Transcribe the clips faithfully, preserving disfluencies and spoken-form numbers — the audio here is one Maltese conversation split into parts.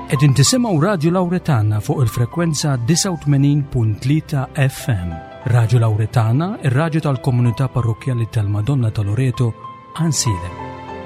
Qegħdin tisimgħu Radio Lawretana fuq il-frekwenza tisa' u tmenin punt tlieta F M. Radio Lawretana, ir-radju tal-Komunità Parrokjali tal-Madonna ta' Loreto, Ansile.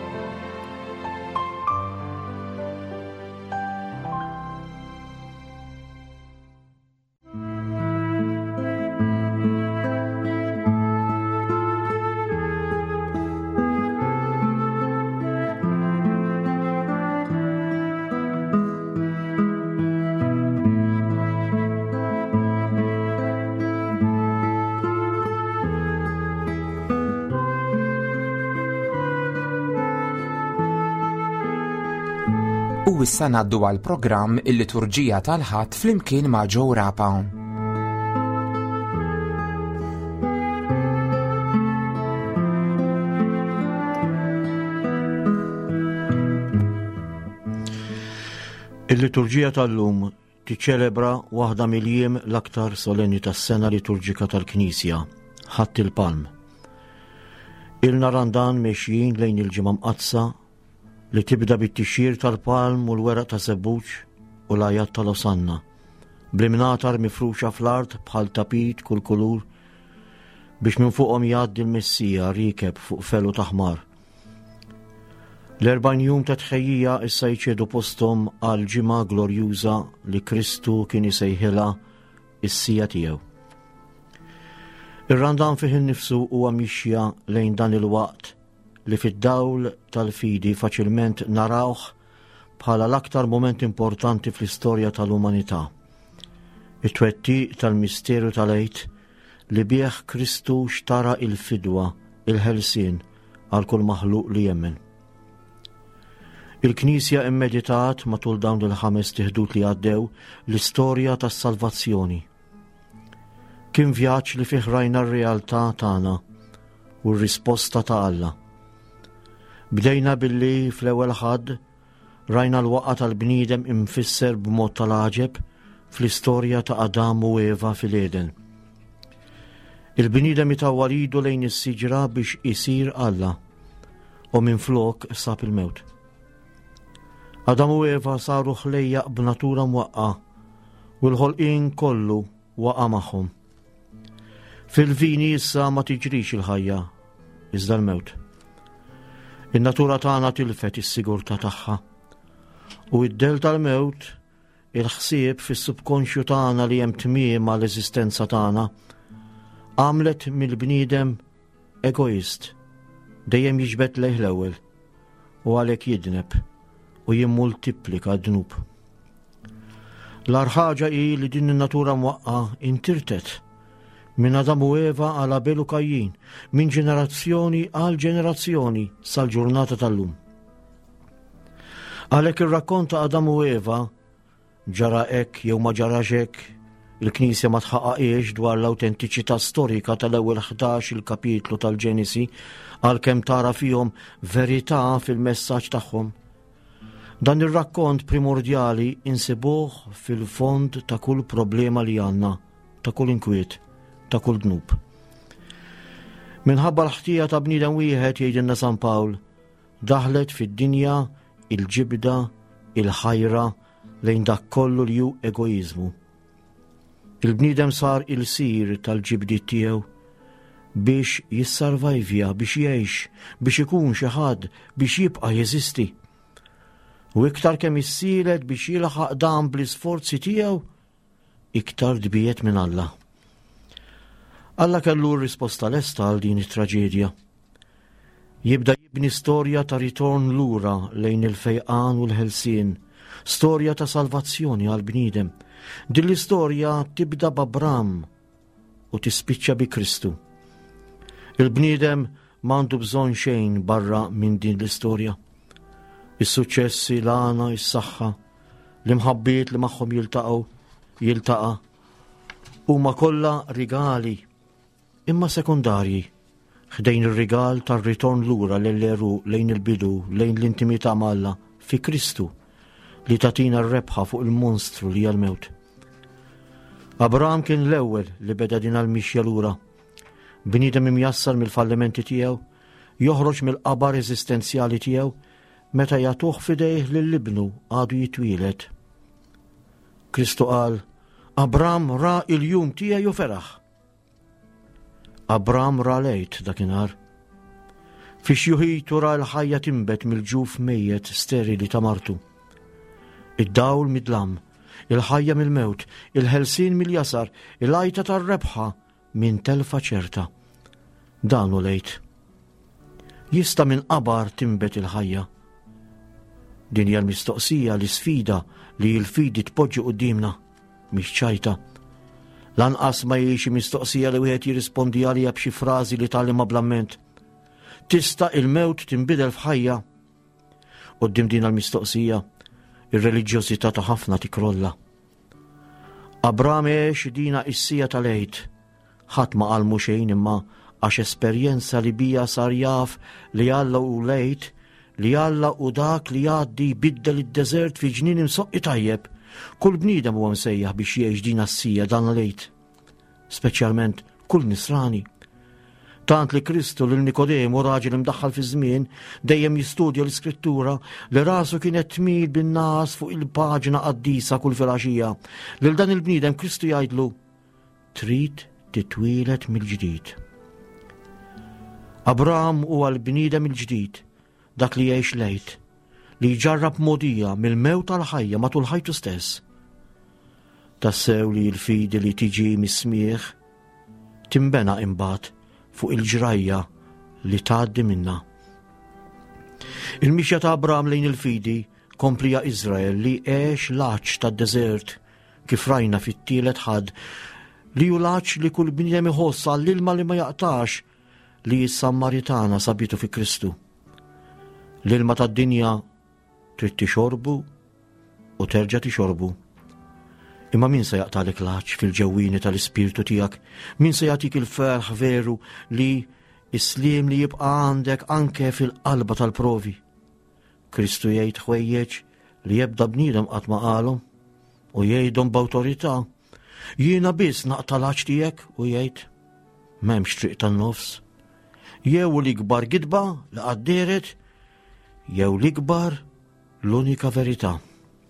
U issa ngħaddu għal programm il-liturġija tal-ħadd flimkien ma' Joe Rapa. Il-liturġija tal-lum tiċċelebra waħda mill-jiem l-aktar solenni tas-sena liturġika tal-Knisja, ħadd il-Palm. Ilna randan mexjin lejn il-ġimgħa mqazza li tibda bit-tixjir tal-palm u l-weraq ta' sebbuċ u l-ajat tal-osanna, blimnatar mifruxa fl-art bħal tapit kull kulur biex minn fuqhom jgħaddi l-Messija rikeb fuq felu taħmar. L-erbajn jum ta' tħejjija issa jċedu postom għal ġimgħa glorjuża li Kristu kien isejħilha is-sija tiegħu. Ir-randan fih innifsu huwa mixja lejn dan il-waqt li fid-dawl tal-fidi faċilment narawh bħala l-aktar moment importanti fl-istorja tal-umanità. It-twettiq tal-misteru tal-għid li bih Kristu xtara il-fidwa, il-ħelsien għal kull maħluq li jemmen. Il-Knisja immeditat matul dawn il-ħames tiħdut li għaddew l-istorja tas-salvazzjoni. Kien vjaġġ li fih rajna r-realtà tagħna u r-risposta ta' Alla. Bdejna billi fl-ewwel ħadd rajna l-waqgħa tal-bniedem imfisser b'mod tal-għaġeb fl-istorja ta' Adam u Eva fil-Eden. Il-bniedem itawwal idu lejn is-siġra biex isir Alla u minflok sab il-mewt. Adam u Eva saru ħlejjaq b'natura mwaqqa u l-ħolqien kollu waqa' magħhom. Fil-vini issa ma tiġrix il-ħajja iżda l-mewt. In-natura tagħna tilfet is-sigurtà tagħha u id-del tal-mewt il-ħsieb fis-subkonxju tagħna li hemm tmiem għall-eżistenza tagħna għamlet mill-bniedem egoist dejjem jiġbed lejh l-ewwel u għalhekk jidneb u jimmultiplika d-dnub. L-ar ħaġa hi li din in-natura mwaqqa intirtet minn Adam u Eva għal Abel u Kajjin, minn ġenerazzjoni għal ġenerazzjoni sal-ġurnata tal-lum. Għalhekk ir-rakkont ta' Adam u Eva ġara hekk jew ma ġarax hekk, il-Knisja ma tħaqqaqiex dwar l-awtentiċità storika tal-ewwel ħdax il-kapitlu tal-Ġenesi għalkemm tara fihom verità fil-messaġġ tagħhom. Dan ir-rakkont primordjali insibuh fil-fond ta' kull problema li għandna, ta' kull inkwiet, ta' kull dnub. Minħabba l-ħtija ta' bniedem wieħed jgħidilna San Pawl, daħlet fid-dinja il-ġibda, il-ħajra lejn dak kollu li hu egoiżmu. Il-bniedem sar il-sir tal-ġibdiet tiegħu biex jissarvajvja, biex jgħix, biex ikun xi ħadd, biex jibqa' jeżisti. U iktar kemm issielet biex jilħaq dan bl-isforzi tiegħu, iktar dbiet minn Alla. Alla kellu r-risposta lesta għal din it-traġedja. Jibda jibni storja ta' ritorn lura lejn il-fejqan u l-ħelsien, storja ta' salvazzjoni għal bniedem. Din l-istorja tibda b'Abram u tispiċċa bi Kristu. Il-bniedem m'għandu bżonn xejn barra minn din l-istorja. Is-suċċessi, l-għana, is-saħħa, l-imħabbiet li magħhom jiltaqgħu, jiltaqa' huma kollha rigali imma sekundarji, ħdejn ir-rigal tar-ritorn lura l-leru lejn il-bidu, lejn l-intimità malla fi Kristu li tatina r-rebħa fuq il-monstru li għal-mewt. Abraham kien l-ewwel li beda din għal-mixja lura. Bniedem imjassar mill-fallimenti tiegħu, joħroġ mill-qabar eżistenzjali tiegħu meta jagħtuh fidejh lill-ibnu għadu jitwielet Kristu qal, Abram ra il-jum tiegħi u feraħ. Abram ra lejt dakinhar. Fix juħitu ra l-ħajja timbet mill-ġuf mejjet sterili ta' martu. Id-dawl midlam, il-ħajja mill-mewt, il-ħelsin mill-jasar, il-għajta tar-rebħa minn telfa ċerta. Dan u lejt. Jista minn qabar timbet il-ħajja. Din hija l-mistoqsija li sfida li l-fidi tpoġġi qudiemna mhix ċajta. Lanqas ma jiex mistoqsija li wieħed jirrispondi għalija b'xi frażi li tgħallem blamment. Tista' il-mewt tinbidel f'ħajja. Quddiem din l-mistoqsija, ir-reliġjożità ta' ħafna tikrolla. Abram għex dina issija tal-għid. Ħadd ma qalmu xejn imma għax esperjenza li bija sar jaf li Alla u lejt, li Alla u dak li jgħaddi biddel id-deżert fi ġnien imsoqqi tajjeb. Kull bniedem huwa msejjaħ biex jgħix din assija dan lejt. Speċjalment kull nisrani. Tant li Kristu lil Nikodemu raġel imdaħħal fi żmien dejjem jistudja l-Iskrittura li rasu kienet tmil bin-nas fuq il-paġna qaddisa kull filgħaxija. Lil dan il-bniedem Kristu jgħidlu trid titwielet mill-ġdid. Abram huwa l-bniedem il-ġdid, dak li jgħix lejt, li jġarrab modija mill-mewt tal-ħajja matul ħajtu stess. Tassew li l-fidi li tiġi mis-smieħ timbena imbagħad fuq il-ġrajja li tgħaddi minna. Il-mixja ta' Abram lejn il-fidi komplija Iżrael li għex l-għaġġ tad-deżert kif rajna fit-tielet ħadd li hu l-għaġġ li kull bniedem iħossa l-ilma li ma jaqtax li s-Sammaritana sabitu fi Kristu. L-ilma tad-dinja trid tixorbu u terġa' tixorbu. Imma min se jaqtalek l-għaġġ fil-ġewwini tal-ispirtu tiegħek? Min se jagħtik il-ferħ veru li is-sliem li jibqa' għandek anke fil-qalba tal-provi? Kristu jgħid ħwejjeġ li jebda bniedem qatt ma qalhom u jgħidhom b'awtorità. Jiena biss naqta' l-għaġġ tiegħek u jgħid m'hemmx triq tan-nofs. Jew l-ikbar gidba li qadderet jew l-ikbar l-unika verità.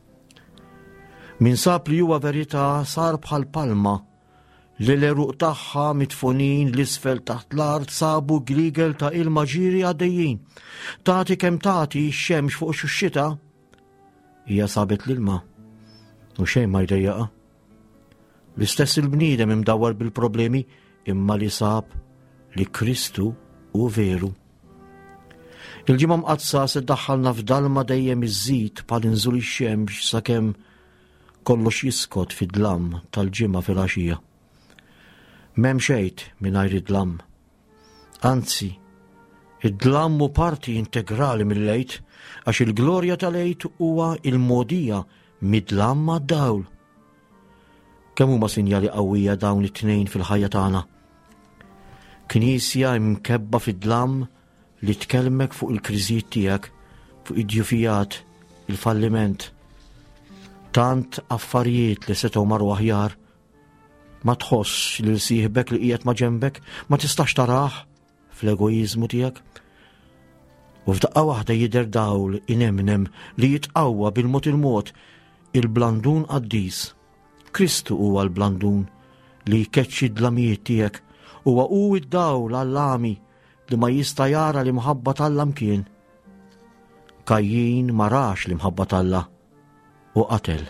Min sab li huwa verità sar bħal palma li l-eruq tagħha mitfunin l-isfel taħt l-art sabu gligel ta' ilma ġiri għaddejjin. Tagħti kemm tagħti x-xemx fuq x-xita hija sabet l-ilma u xejn ma jdejjaqa. L-istess il-bniedem imdawwar bil-problemi imma li sab li Kristu hu veru. Il-ġimgħa mqazza se ddaħħalna f'dalma dejjem iżżid bħal inżul ix-xemx sakemm kollox jiskot fid-dlam tal-ġimgħa fil-għaxija. M'hemm xejn mingħajr id-dlam. Anzi, id-dlam hu parti integrali mill-lejt għax il-glorja tal-lejt huwa il-mogħdija mid-dlam mad-dawl. Kemm huma sinjali qawwija dawn it-tnejn fil-ħajja tagħna. Knisja mkebba fid-dlam li tkellmek fuq il-kriżijiet tiegħek, fuq id-djufijat, il-falliment. Tant affarijiet li setgħu marru aħjar, ma tħoss li l-sieħbek li qiegħed ma' ġembek, ma tistax taraħ fl-egoizmu tiegħek. U f'daqqa waħda jidher dawl inemnem li jitqawwa bil-mod il-mod il-blandun qaddis. Kristu huwa l-blandun li jkeċċi d-dlamijiet tiegħek, huwa hu id-dawl għall-għami li ma jista' jara li mħabba tal-Alla mkien. Kajjin ma rax li mħabba tal-Alla u qatel.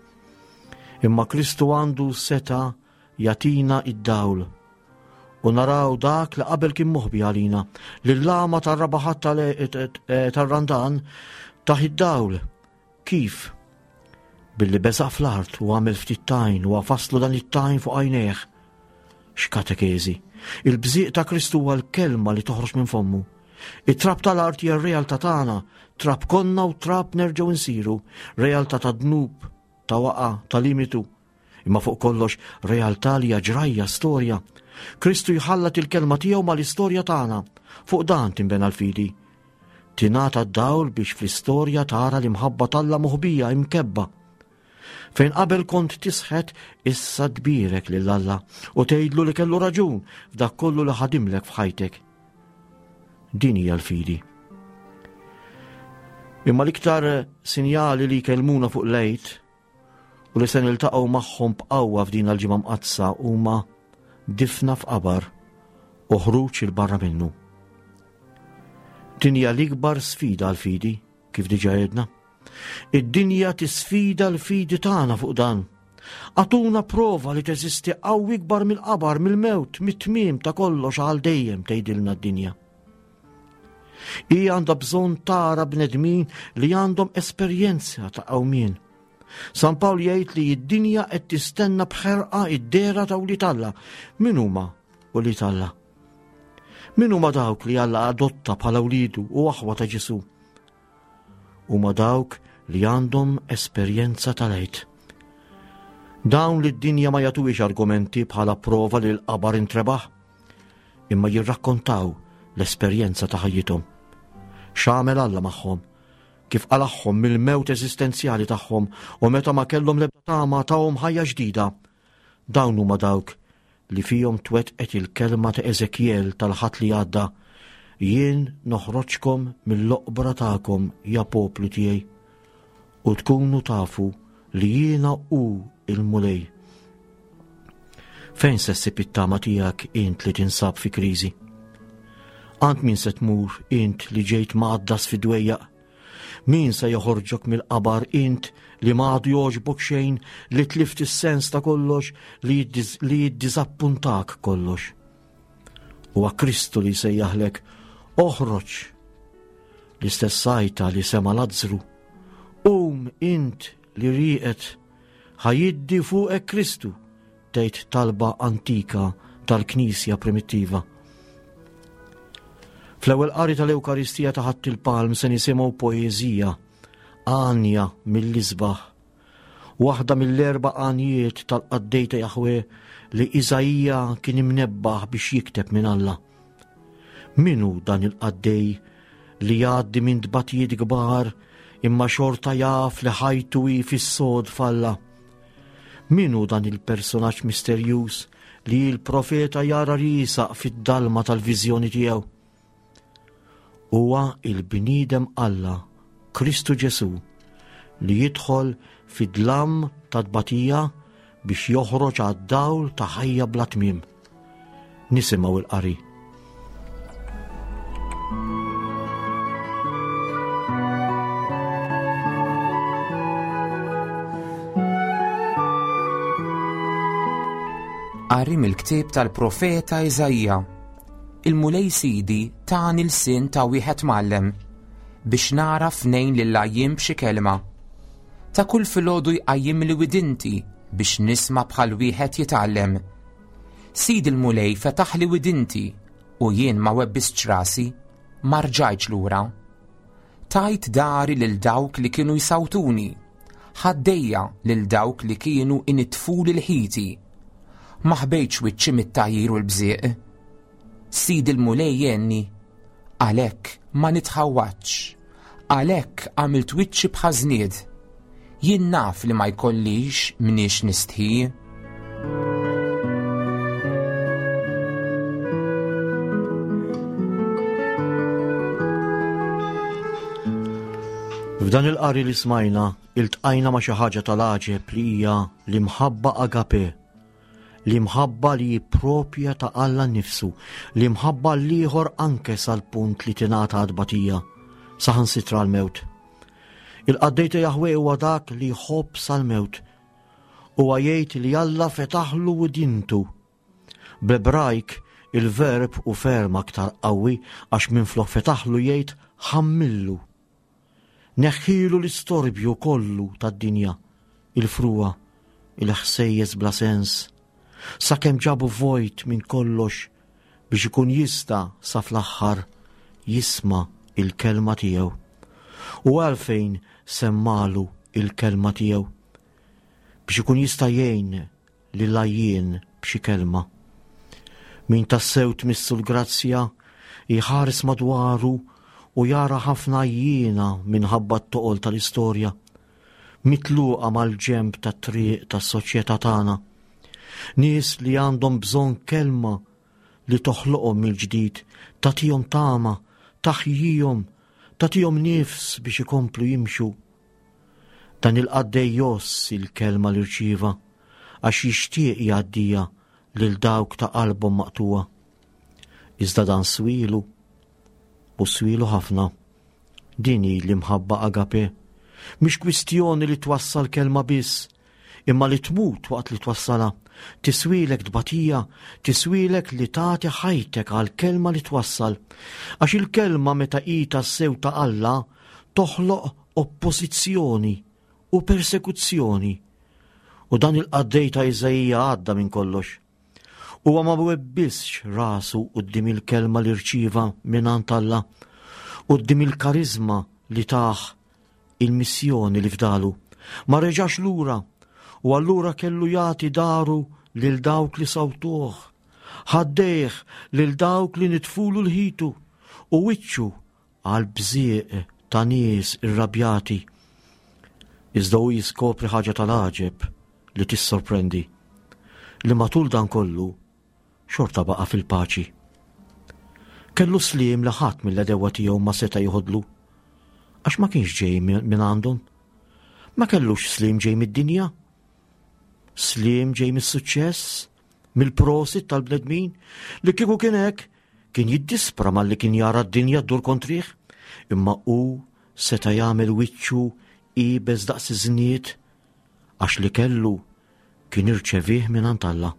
Imma Kristu għandu seta jatina id-dawl u naraw dak li qabel kien moħbi għalina li l-lama tar-rabaħat tar-randan taħ id-dawl. Kif? Billi beżaq fl-art u għamel ftit tajn u għafaslu dan it-tajn fuq għajnejh. X'katekeżi. Il-bżieq ta' Kristu huwa l-kelma li toħroġ minn fommu. It-trab tal-art hija r-realtà tagħna, trab konna u trab nerġgħu nsiru, realtà ta' dnub, ta' waqa, ta' limitu. Imma fuq kollox realtà li hija ġrajja storja. Kristu jħallat il-kelma tiegħu mal-istorja tagħna. Fuq dan tinbena l-fidi. Tingħata d-dawl biex fl-istorja tara li mħabba Alla moħbija imkebba. Fejn qabel kont tisħet issa tbirek lil Alla u tgħidlu li kellu raġun f'dak kollu li ħadimlek f'ħajtek. Din hija l-fidi. Imma l-iktar sinjali li jkellmuna fuq lejt u li se niltaqgħu magħhom b'qawwa f'din il-ġimgħa mqazza huma difna f'qabar u ħruġ il barra minnu. Dinja l-ikbar sfida għal-fidi, kif diġà għedna. Id-dinja tisfida l-fidi tagħna fuq dan. Għatuna prova li teżisti qawwi ikbar mill-qabar, mill-mewt, mit-tmiem ta' kollox għal dejjem tgħidilna d-dinja. Hija għandha bżonn tara bnedmin li għandhom esperjenza ta' qawmien. San Pawl jgħid li d-dinja qed tistenna bħerqa id-dera ta' Wlied Alla. Min huma Wlied Alla? Min huma dawk li Alla adotta bħala wliedu u aħwa ta' Ġesu? Huma dawk li għandhom esperjenza tal-għid. Dawn li d-dinja ma jagħtuhiex argumenti bħala prova li l-qabar intrebaħ, imma jirrakkontaw l-esperjenza ta' ħajjithom. X'għamel Alla magħhom, kif qalaħħom mill-mewt eżistenzjali tagħhom u meta ma kellhom l-ebda tama tagħhom ħajja ġdida. Dawn huma dawk li fihom twettqet il-kelma ta' Eżekjel tal-ħadd li għadda: jien noħroġkom mill-loqbra tagħkom ja poplu tiegħi u tkunu tafu li jiena hu il-mulej. Fejn se ssib it-tama tiegħek int li tinsab fi kriżi? Għand min se tmur int li ġejt maqaddas fi dwejjaq? Min se joħorġok mill-qabar int li m'għadu jogħġbok xejn, li tlift is-sens ta' kollox, li jiddiżappuntak kollox? Huwa Kristu li sejjaħlek: oħroġ. L-istess sajta li sema Lazzru: qum int li rieqet, ħajiddi fuqek Kristu, tgħid talba antika tal-Knisja primittiva. Fl-ewwel qari tal-Ewkaristija ta' ħadd il-Palm se nisimgħu poeżija għanja mill-isbaħ, waħda mill-erba' għanijiet tal-qaddejta Jaħwe li Iżajija kien imnebbaħ biex jikteb minn Alla. Minu dan il-qaddej li jgħaddi minn dbatijiet kbar imma xorta jaf li ħajtu hi fis-sod falla? Minu dan il-personaġġ misterjuż li l-profeta jara risaq fid-dalma tal-viżjoni tiegħu? Huwa il-bniedem Alla, Kristu Ġesu, li jidħol fid-dlam ta' dbatija biex joħroġ għad-dawl ta' ħajja bla tmiem. Nisimgħu il-qari. Qari mill-ktieb tal-profeta Iżajja. Il-mulej Sidi tani l-sin ta' wieħed mallem biex nara f'nejn lil għajjim b'xi kelma. Ta' kull filgħodu jqajjim li widinti biex nisma' bħal wieħed jitgħallem. Sidi l-mulej fetaħ li widinti u jien ma webbist rasi ma rġajtx lura. Tajt dari lil dawk li kienu jsawtuni, ħaddejja lil dawk li kienu initfu lil ħiti. Ma ħbejtx wiċċi mit-tajjir u l-bżieq. Sidi l-mulej jenni, għalhekk ma nitħawwaċ, għalhekk għamilt wiċċi bħażnied, jien naf li ma jkollix minix nistħi. F'dan il-qari li smajna iltqajna ma' xi ħaġa tal-għaġeb li hija l-imħabba agape, l-imħabba li jippropja ta' Alla nnifsu, l-imħabba l-ieħor anke sal-punt li tingħata għadbatija saħansitra l-mewt. Il-qaddejta Jaħwe huwa dak li jħobb sal-mewt, huwa jgħid li Alla fetaħlu widintu. B'Ebrajk il-verb u ferm aktar qawwi għax minflok fetaħlu jgħid ħammillu. Neħħilu l-istorbju kollu tad-dinja, il-fruwa, il-ħsejjes bla sens, sakemm ġabu vojt minn kollox biex ikun jista' sa fl-aħħar jisma' il-kelma tiegħu. U għalfejn semmalu il-kelma tiegħu biex ikun jista' jgħin lil għajjien b'xi kelma. Min tassew tmissu l-grazzja jħares madwaru u jara ħafna jiena minħabba t-toqol tal-istorja, mitluqa mal-ġemb tat-triq tas-soċjetà tagħna. Nies li għandhom bżonn kelma li toħloqhom mill-ġdid, tagħtihom tama, taħjihom, tagħtihom nifs biex ikomplu jimxu. Dan il-qaddej joss il-kelma li rċieva għax jixtieq jgħaddija lil dawk ta' qalbhom maqtuwa. Iżda dan swilu u swilu ħafna. Din hi l-imħabba agape, mhix kwistjoni li twassal kelma biss, imma li tmut waqt li twassala. Tiswilek tbatija, tiswilek li tagħti ħajtek għal kelma li twassal. Għax il-kelma meta qita s-sew ta' Alla toħloq oppożizzjoni u persekuzzjoni. U dan il-qaddej ta' Iżajija għadda minn kollox. Huwa ma webbisx rasu quddiem il-kelma li rċieva mingħand Alla, quddiem il-karizma li taħ il-missjoni li fdalu. Ma reġax lura, u allura kellu jagħti daru lil dawk li sawtuh, ħaddejh lil dawk li nitfulu l-ħitu u wiċċu għal bżieq ta' nies irrabjati. Iżda hu jiskopri ħaġa tal-għaġeb li tissorprendi li matul dan kollu xorta baqa' fil-paċi. Kellu sliem li ħadd mill-edewa tiegħu ma seta' jieħodlu għax ma kienx ġej minn għandhom. Ma kellux sliem ġej mid-dinja. Slim ġej mis-suċċess, mill-prosit tal-bnedmin, li kieku kien hekk kien jiddispra mal-li kien jara d-dinja ddur kontrih, imma hu seta' jagħmel wiċċu qiebes daqs iż-żniet għax li kellu kien irċevih mingħand Alla.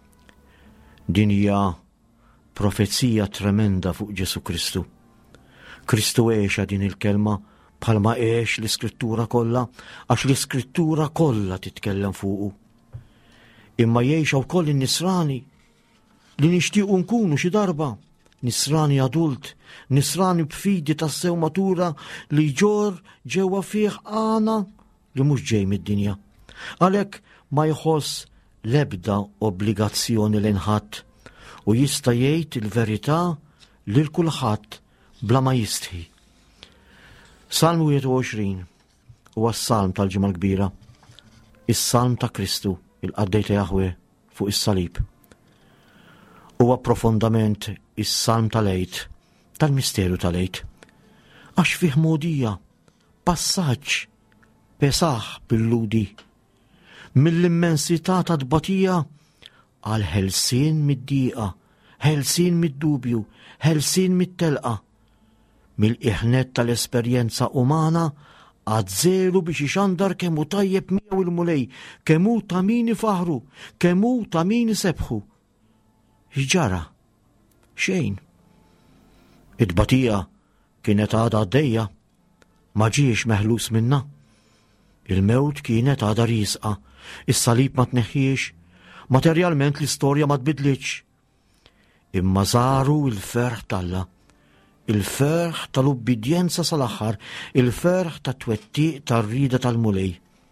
Din hija profezija tremenda fuq Ġesu Kristu. Kristu għexa din il-kelma bħalma għex l-Iskrittura kollha għax l-Iskrittura kollha titkellem fuqu. Imma jgħixha wkoll in-nisrani li nixtiequ nkunu xi darba, nisrani adult, nisrani b'fidi tas-sew matura li ġor ġewwa fih għana li mhux ġej mid-dinja. Għalhekk ma jħoss l-ebda obbligazzjoni lejn ħadd u jista' jgħid il-verità lil kulħadd bla ma jistħi. Salm wieħed u għoxrin huwa s-salm tal-ġimgħa l-kbira, is-salm ta' Kristu, il-qaddej ta' Jahwe fuq is-salib. Huwa profondament is-salm tal-għid, tal-misteru tal-għid. Għax fih modija, passaġġ pesaħ bil-ludi, mill-immensità ta' tbatija għal ħelsien mid-dieqa, ħelsien mid-dubju, ħelsien mid-telqa, mill-iħnet tal-esperjenza umana għad zeru biex ixandar kemmu tajjeb miegħu il-mulej, kemmu ta' min ifaħru, kemmu ta' min isebħu. X'ġara? Xejn. Id-batija kienet għadha għaddejja, ma ġiex meħlus minna. Il-mewt kienet għadha riesqa, is-salib ma tneħħiex, materjalment l-istorja ma tbidlitx. Imma żaru il-ferħ tal-Alla, il-ferħ tal-ubbidjenza sal-aħħar, il-ferħ ta' twettiq tar-rida tal-mulej.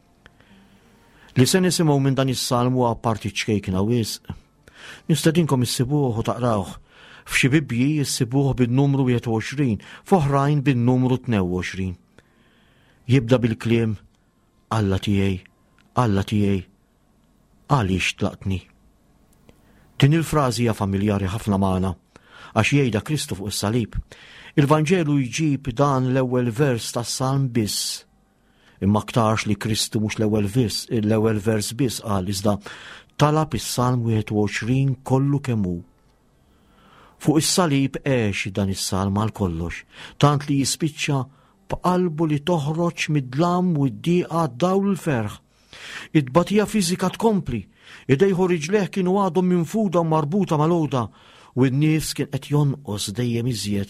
Li se nisimgħu minn dan is-salm huwa parti ċkejkna wisq. Nistedinkom issibuh u taqrawh. F'xi Bibbji issibuh bin-numru wieħed u għoxrin, f'oħrajn bin-numru tnejn u għoxrin. Jibda bil-kliem Alla tiegħi, Alla tiegħi, għaliex tlaqtni. Din il-frażi hija familjari ħafna magħna għax jgħidha Kristu fuq is-salib. Il-Vanġelu jġib dan l-ewwel vers tas-salm biss. Imma aktarx li Kristu mhux l-ewwel vers, l-ewwel vers biss qal iżda talab is-salm wieħed u għoxrin kollu kemm hu. Fuq is-salib għex dan is-salm għal kollox, tant li jispiċċa b'qalbu li toħroġ mid-dlam u d-dieqa dawl il-ferħ. Id-batija fiżika tkompli, idejħu riġleħ kienu għadhom minfuda marbuta mal-għoda u n-nifs kien qed jonqos dejjem iżjed.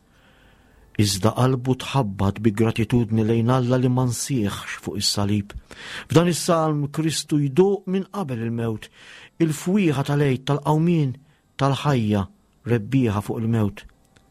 Iżda qalbu tħabbad bi gratitudni lejn Alla li ma nsieħx fuq is-salib. F'dan is-salm Kristu jdoq minn qabel il-mewt, il-fwieħa tal-għejd tal-qawmien tal-ħajja rebbieħa fuq il-mewt.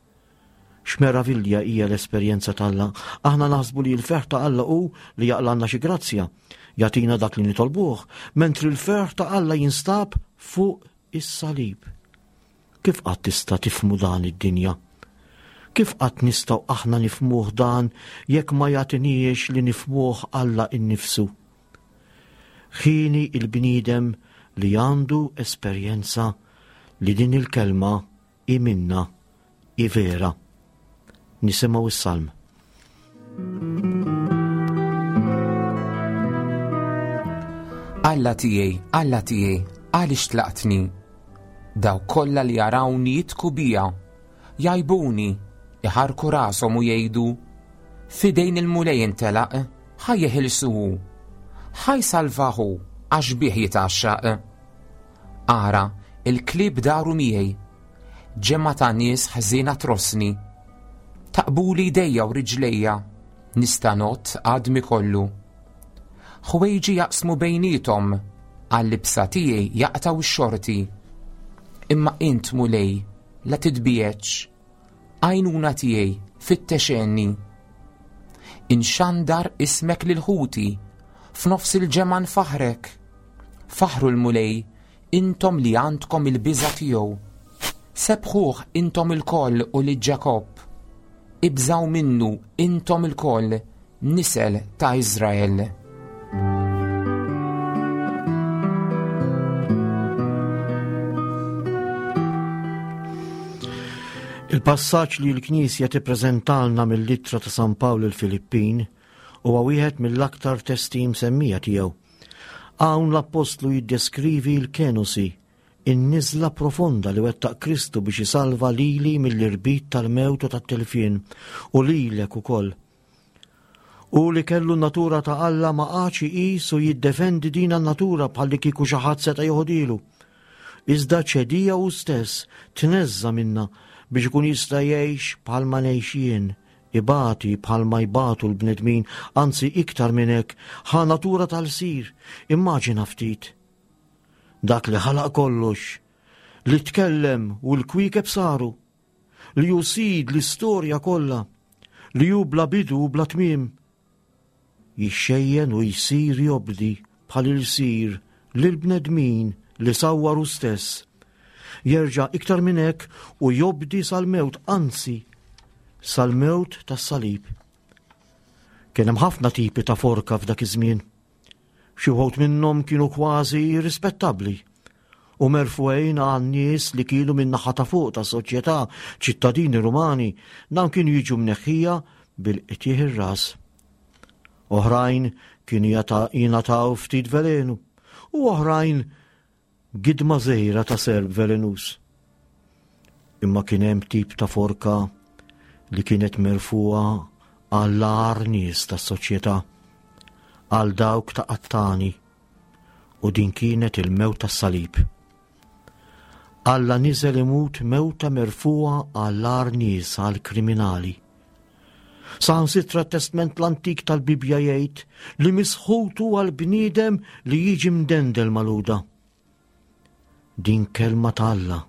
X'meravilja hija l-esperjenza tal-Alla. Aħna naħsbu li l-ferħ ta' Alla hu li jaqlanna xi grazzja, jagħtina dak li nitolbuh, mentri l-ferħ ta' Alla jinstab fuq is-salib. Kif qatt tista' tifhmu dan id-dinja? Kif qatt nistgħu aħna nifhmuh dan jekk ma jagħtiniex li nifhmuh Alla innifsu? Ħini il-bniedem li għandu esperjenza li din il-kelma i minna i vera. Nisimgħu is-salm. Alla tiegħi, Alla tiegħi, għaliex tlaqtni? Daw kollha li jarawni jitku bija, jajbuni, iħarku rashom u jgħidu: fidejn il-mulej intelaq, ħaj jeħilsuhu, ħaj salvaħu għax bih jitaxxaq. Ara, il-klieb daru miegħi, ġemma ta' nies ħżiena trosni, taqbuli idejja u riġlejja, nista' not għadmi kollu. Ħwejġi jaqsmu bejnietom, għall-libsa tiegħi jaqtaw ix-xorti. Imma int mulej, la titbieċ, għajnuna tiegħi fittexenni. Inxandar ismek lil ħuti, f'nofs il-ġeman faħrek. Faħru l-mulej, intom li għandkom il-biża tiegħu. Sebħuh intom il-koll u li Ġakob. Ibżaw minnu intom il-koll, nisel ta' Iżrael. Il-passaġġ li l-Knisja tippreżentalna mill-Littra ta' San Pawl il-Filippin huwa wieħed mill-aktar testi msemmija tiegħu. Hawn l-Apostlu jiddeskrivi l-kenosi, in-niżla profonda li wettaq Kristu biex isalva lili mill-irbit tal-mewt u tat-telfien u lilek ukoll. U li kellu n-natura ta' Alla ma qax iqis u jiddefendi din an-natura bħalli kieku xi ħadd seta' joħodilu. Iżda ċedija hu stess tneżża minnha biex ikun jista' jgħix bħalma ngħix jien, ibati bħalma jbatu l-bnedmin, anzi iktar minn hekk, ħa natura tal-sir, immaġina ftit. Dak li ħalaq kollox, li tkellem u l-kwiekeb saru, li ju sid l-istorja kollha, li ju bla bidu u bla tmiem. Jixxejjen u jsir jobdi bħal il-sir lill-bnedmin li sawwaru stess. Jerġa' iktar minn hekk u jobdi sal-mewt, anzi sal-mewt tas-salib. Kien hemm ħafna tipi ta' forka f'dak iż-żmien. Xi wħud minnhom kienu kważi rispettabbli u merfwejn għan nies li kienu min naħa ta' fuq tas-soċjetà, ċittadini Rumani, dawn kienu jiġu mneħħija bil-qtieħ ir-ras. Oħrajn kienu jingħataw ftit velenu u oħrajn gidma żgħira ta' serb velenus. Imma kien hemm tip ta' forka li kienet merfuqa għall-agħar nies tas-soċjetà, għal dawk ta' qattani, u din kienet il-mewt tas-salib. Alla niżel imut mewta merfuqa għall-agħar nies għall-kriminali. Saħansitra t-testament l-antik tal-Bibja jgħid li misħutu għall-bniedem li jiġi mdendel maluda. Din kelma ta' Alla.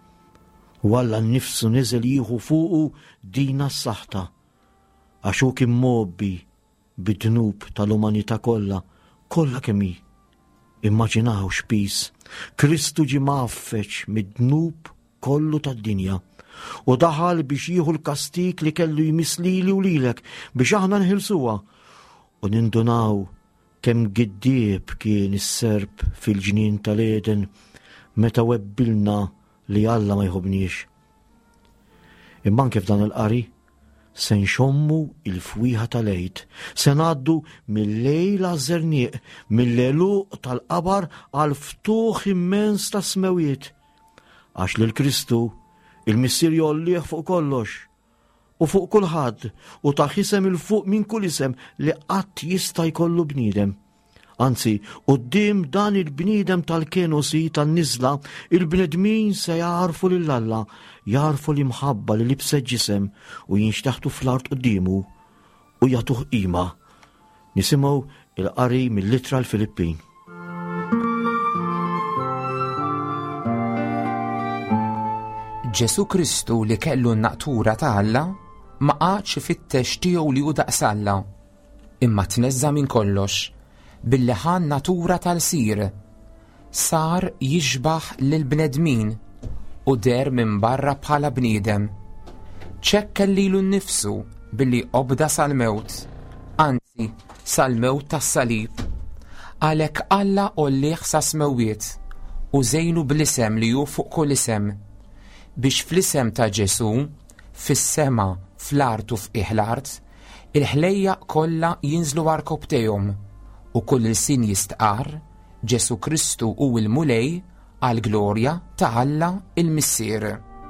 U Alla nnifsu niżel jieħu fuqu dina s-saħta għax hu kien mobbi bid-dnub tal-umanità kollha, kollha kemm hi. Immaġinaw x'piż, Kristu ġie maffeċ mid-dnub kollu tad-dinja u daħal biex jieħu l-kastik li kellu jmiss lili u lilek biex aħna nħilsuha u nindunaw kemm giddieb kien is-serb fil-ġnien tal-Eden meta webbilna li Alla ma jħobbniex. Imma anke f'dan il-qari se nxommu il-fwieħa tal-għid, se ngħaddu mill-lejl għaż-żernieq, mill-għeluq tal-qabar għal ftuħ immens ta' smewiet, għax lil Kristu il-missier jollieħ fuq kollox u fuq kulħadd u taħ isem il-fuq minn kull isem li qatt jista' jkollu bniedem. Anzi, quddiem dan il-bniedem tal-kenosi tan-niżla, il-bnedmin se jarfu lil Alla, jarfu l-imħabba li libset ġisem u jinxtaħtu fl-art quddiemu u jagħtuh qima. Nisimgħu il-qari mill-Littra l-Filippin. Ġesu Kristu li kellu n-natura ta' Alla ma qatx ifittex tiegħu li hu daqs Alla, imma tneżża minn kollox billi ħan natura tal-sir, sar jiġbaħ lill-bnedmin u der minn barra bħala bniedem. ċekkel lilu nnifsu billi qobda sal-mewt, anzi sal-mewt tas-salib. Għalhekk Alla ollieħ sa smewiet u żejnu bl-isem li hu fuq kull isem, biex fl-isem ta' Ġesu, fis-sema, fl-art u f'qiegħ l-art, il-ħlejja kollha jinżlu għarkob tejhom u kull il-sin jistqar Ġesu Kristu hu l-mulej għal glorja ta' Alla il-Missier.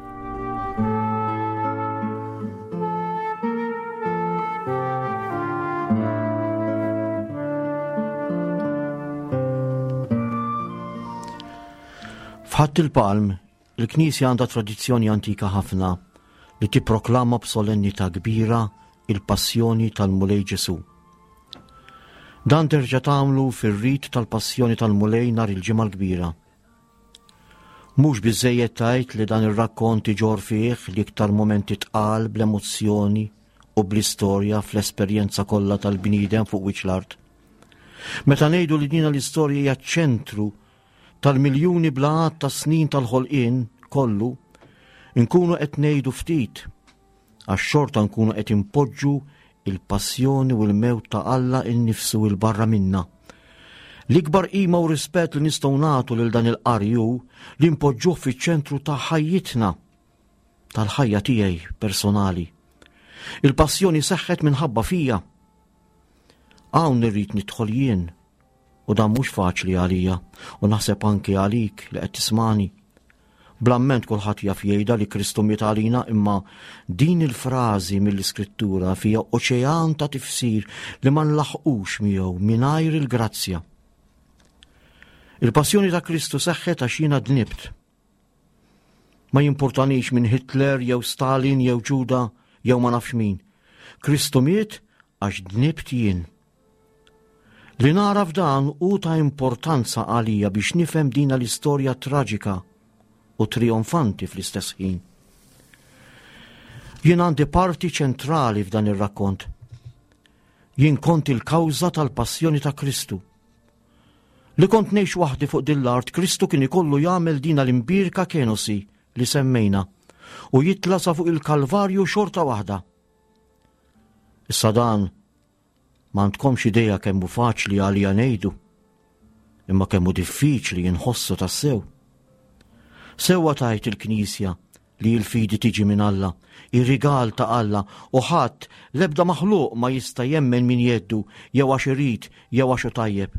F'ħadd il-Palm, il-Knisja għandha tradizzjoni antika ħafna li tipproklama b'solennità kbira il-passjoni tal-Mulej Ġesu. Dan terġa' tagħmlu fir-rit tal-passjoni tal-Mulej nhar il-ġimgħa l-kbira. Mhux biżżejjed tgħid li dan ir-rakkont iġor fih l-iktar momenti tqal bl-emozzjoni u bl-istorja fl-esperjenza kollha tal-bniedem fuq wiċċ l-art. Meta ngħidu li dina l-istorja hija ċ-ċentru tal-miljuni blaqat ta' snin tal-ħolqien kollu, nkunu qed ngħidu ftit għax xorta nkunu qed impoġġu il-passjoni u l-mewt ta' Alla innifsu il barra minna. L-ikbar qima u rispett li nistgħu nagħtu lil dan il-qarju li npoġġuh fiċ-ċentru ta' ħajjitna, tal-ħajja tiegħi personali. Il-passjoni seħħet minħabba fija. Hawn irrid nidħol jien u dan mhux faċli għalija u naħseb anke għalik li qed tismani. Blamment kulħadd jaf jgħidha li Kristu miet għalina, imma din il-frażi mill-Iskrittura fija oċean ta' tifsir li ma nlaħqux miegħu mingħajr il-grazzja. Il-passjoni ta' Kristu seħħet għax jiena dnibt. Ma jimpurtanix minn Hitler jew Stalin jew Ġuda jew ma nafx min. Kristu miet għax dnibt jien. Li nara f'dan hu ta' importanza għalija biex nifhem dina l-istorja traġika u trionfanti fl-istess ħin. Jien għandi parti ċentrali f'dan ir-rakkont. Jien kont il-kawża tal-passjoni ta' Kristu. Li kont ngħix waħdi fuq din l-art, Kristu kien ikollu jagħmel dina l-imbirka kenosi li semmejna u jitlasa fuq il-Kalvarju xorta waħda. Issa dan m'għandkomx idea kemm hu faċli għalija ngħidu, imma kemm hu diffiċli jinħossu tassew. Sewwa tajt il-Knisja li l-fidi tiġi minn Alla, ir-rigal ta' Alla u ħadd l-ebda maħluq ma jista' jemmen min jeddu jew għax irid jew għax hu tajjeb.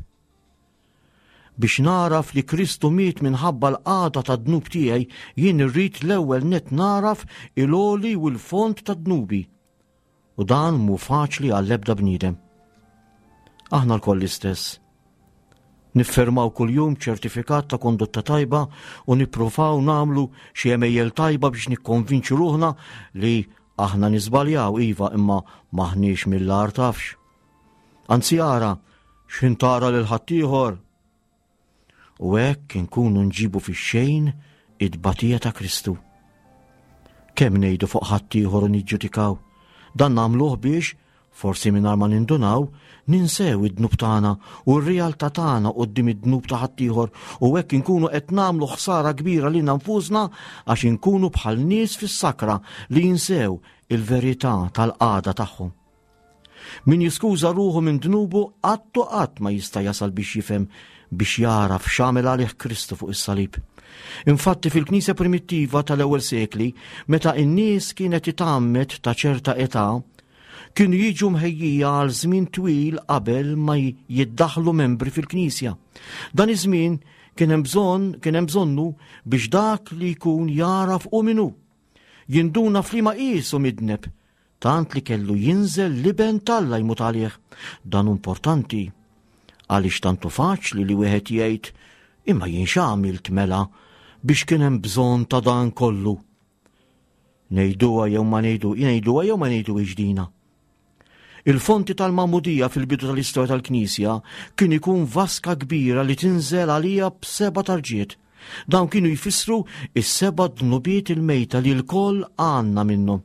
Biex naraf li Kristu miet minħabba l-qagħda ta' dnub tiegħi, jien irrid l-ewwel nett naraf il-għoli u l-fond ta' dnubi. U dan mhu faċli għall-ebda bniedem. Aħna l-koll istess. Niffermaw kuljum ċertifikat ta' kondotta tajba u nippruvaw nagħmlu xi emejjel tajba biex nikkonvinċu ruħna li aħna niżbaljaw iva imma maħniex mill-ar tafx. Anzi ara, x'intara lil ħaddieħor. U hekk inkunu nġibu fix-xejn id-batija ta' Kristu. Kemm ngħidu fuq ħaddieħor u niġġudikaw, dan nagħmluh biex forsi mingħajr ma nindunaw ninsew id-dnub tagħna u r-realtà tagħna quddiem id-dnub ta' ħaddieħor u hekk inkunu qed nagħmlu ħsara kbira lilna nfusna għax inkunu bħal nies fis-sakra li jinsew il-verità tal-qagħda tagħhom. Min jiskuża ruħu minn dnubu għattu qatt ma jista' jasal biex jifhem biex jaraf x'għamel għalih Kristu fuq is-salib. Infatti fil-Knisja primittiva tal-ewwel sekli, meta n-nies kienet itammet ta' ċerta età, kienu jiġu mħejjija għal żmien twil qabel ma jiddaħħlu membri fil-Knisja. Dan iż-żmien kien hemm bżonn kien hemm bżonnu biex dak li jkun jaraf u minnu. Jinduna f'liema qisu midneb, tant li kellu jinżel liben Alla jmut għalih. Dan importanti għaliex tantu faċli li wieħed jgħid imma jien x'għamilt mela biex kien hemm bżonn ta' dan kollu. Ngħiduha jew ma ngħidu, ngħiduha jew ma ngħidu ġdina. Il-fonti tal-Mamudija fil-bidu tal-istorja tal-Knisja kien ikun vaska kbira li tinżel għalija b'seba' tarġiet. Dawn kienu jfissru is-seba' dnubiet il-mejta li l-koll għandna minnhom.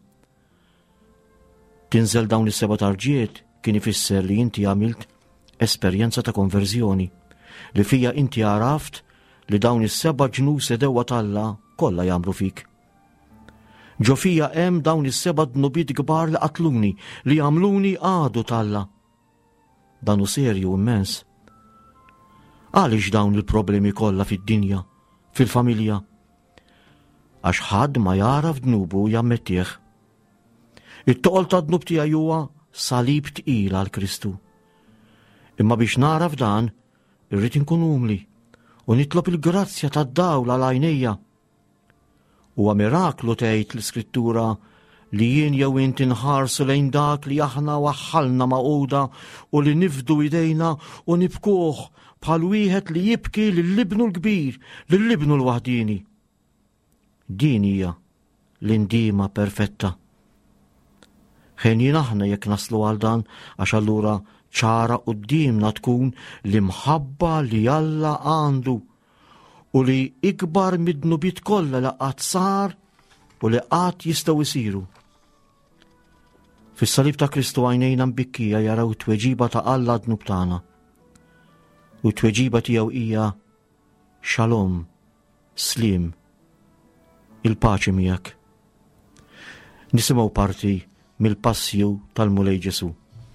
Tinżel dawn is-seba' tarġiet kien ifisser li inti għamilt esperjenza ta' konverżjoni li fija inti għaraft li dawn is-seba' ġnus edewwa Alla kollha jagħmlu fik. Ġo fija hemm dawn is-seba' dnubiet kbar li qatluni li għamluni għadu Alla. Dan hu serju immens. Għaliex dawn il-problemi kollha fid-dinja, fil-familja? Għax ħadd ma jaraf dnubu jammettih. It-toqol ta' dnub tiegħi huwa salib tqil għal Kristu. Imma biex naraf dan, irrid inkun umli u nitlob il-grazzja tad-dawl għal għajnejja. Huwa miraklu tgħid l-Iskrittura li jien jew int inħarsu lejn dak li aħna waħħalna maquda u li nifdu idejna u nibkuh bħal wieħed li jibki lill-ibnu l-kbir, lill-ibnu l-waħdini. Din hija l-indima perfetta. Ħejjin aħna jekk naslu għal dan għax allura ċara qudiemna tkun l-imħabba li Alla għandu u li ikbar mid-dnubiet kollha li qatt sar u li qatt jistgħu jsiru. Fis-salib ta' Kristu għajnejna mbikkija jaraw it-tweġiba ta' Alla d-dnub tagħna. U t-tweġiba tiegħu hija Shalom, Slim, il-paċi miegħek. Nisimgħu parti mill-passju tal-Mulej Ġesu.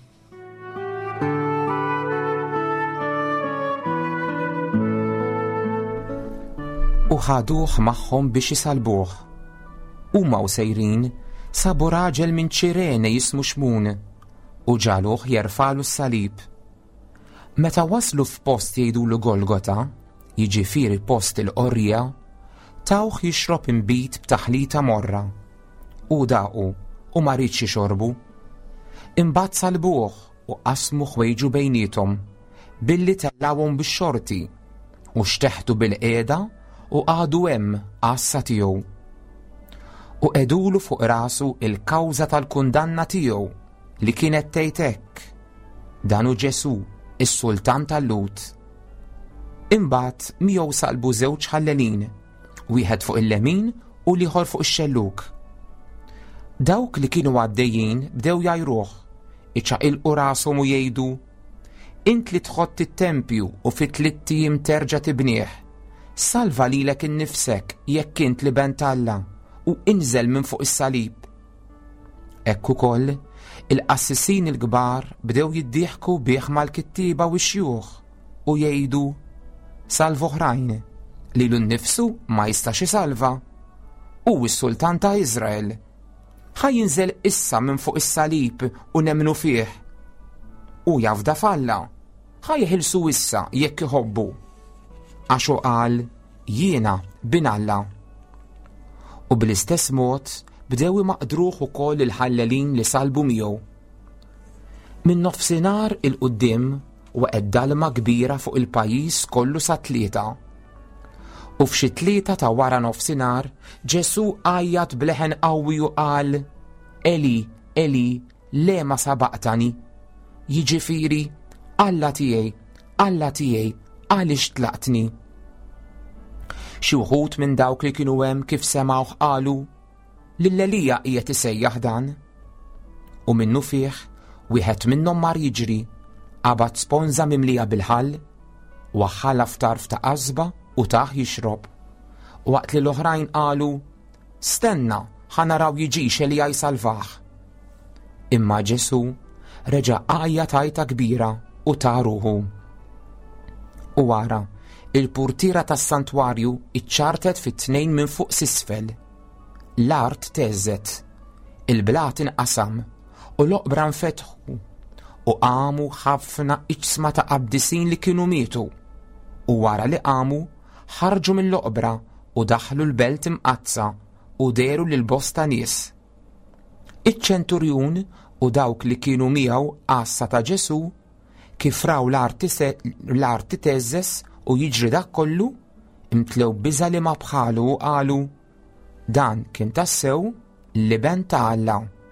U ħaduh magħhom biex isalbuh. Huma u sejrin sabu raġel minn Ċirene jismu Xmun u ġaluh jerfalu s-salib. Meta waslu f'post jgħidulu Golgota, jiġifieri post il-qorrija, tawh jixrob imbit b'taħlita morra. U daqu u ma rridx jixorbu. Imbagħad salbuh u qasmu ħwejġu bejniethom billi tellawhom bix-xorti u xteħtu bil-qiegħda u għadu hemm għassa tiegħu. U qedulu fuq rasu il-kawża tal-kundanna tiegħu li kienet tgħid hekk. Dan hu Ġesu, is-Sultan tal-Lut. Imbagħad miegħu salbu żewġ ħallelin, wieħed fuq il-lemin u l-ieħor fuq ix-xelluk. Dawk li kienu għaddejjin bdew jajruh, iċċaqilqu rashom u jgħidu: Int li tħodd it-tempju u fit tliet tiem terġa' tibnieh, salva lilek innifsek jekk int li bent Alla u inżel minn fuq is-salib. Hekk ukoll il-qassisin il-kbar bdew jiddieħku bih mal-kittieba u x-xjuħ u jgħidu: Salva oħrajn lilu nnifsu ma jistax isalva. U s-Sultan ta' Iżrael ħaj jinżel issa minn fuq is-salib u nemmnu fih. U jafda falla ħaj jeħilsu issa jekk iħobbu. Għaxu qal: Jiena bin Alla. U bl-istess mod bdew imaqdruh ukoll il-ħallelin li salbu miegħu. Min nofsinhar il-quddiem waqgħet dalma kbira fuq il-pajjiż kollu sa tlieta. U f'xi tlieta ta' wara nofsinhar Ġesu għajjat bleħen qawwi u qal: Eli, Eli, lema sabaqtani. Jiġifieri: Alla tiegħi, Alla tiegħi, għaliex tlaqtni. Xi wħud minn dawk li kienu hemm kif semgħuh qalu: Lill-Elija qiegħed isejjaħ dan. U minnu fih wieħed minnhom mar jiġri, qabad sponża mimlija bil-ħall, waħħalha f'tarf ta' qasba u taħ jixrob. Waqt li l-oħrajn qalu: Stenna, ħanaraw jiġix Elija jsalvah. Imma Ġesu reġa' qajja tajta kbira u ta' ruħu. U wara il-purtira tas-santwarju iċċartet fit-tnejn minn fuq s'isfel. L-art teżżet, il-blat inqasam u l-oqbra nfetħu u qamu ħafna iċsma ta' qabdisin li kienu mietu. U wara li qamu ħarġu mill-oqbra u daħlu l-belt imqazza u deru lil bosta nies. Iċ-ċenturjun u dawk li kienu miegħu qassa ta' Ġesu kif raw l-arti teżżes u jiġri dak kollu, imtlew biża li ma bħalu u qalu: Dan kien tassew li ben ta' Alla.